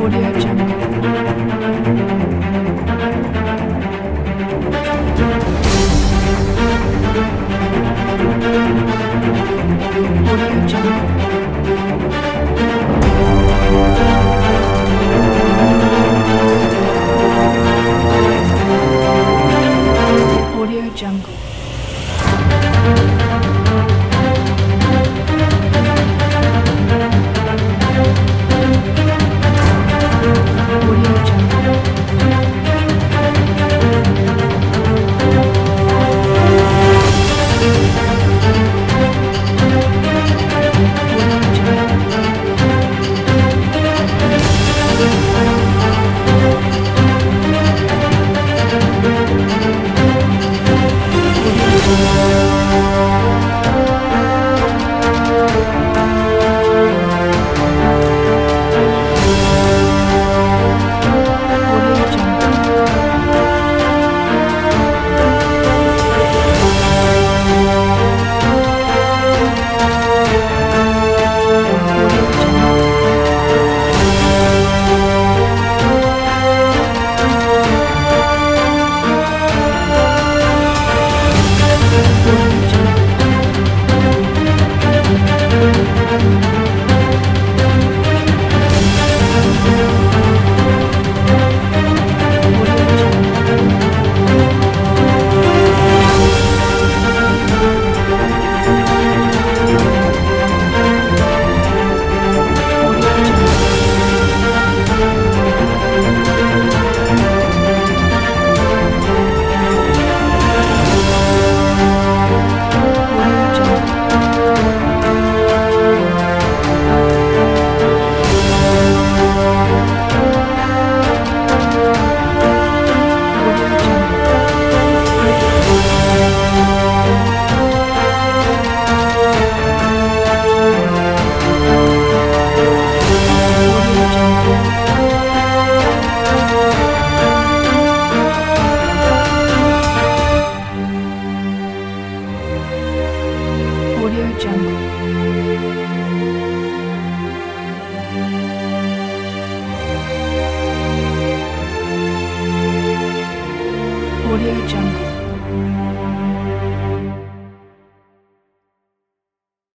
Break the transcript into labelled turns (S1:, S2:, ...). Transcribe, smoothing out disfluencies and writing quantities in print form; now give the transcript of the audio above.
S1: Audio Jungle. Audio Jungle. Audio Jungle. Audio Jungle. Audio Jungle. Audio Jungle. Audio Jungle. Audio Jungle. Audio Jungle. Audio Jungle. Audio Jungle. Audio Jungle. Audio Jungle. Audio Jungle. Audio Jungle.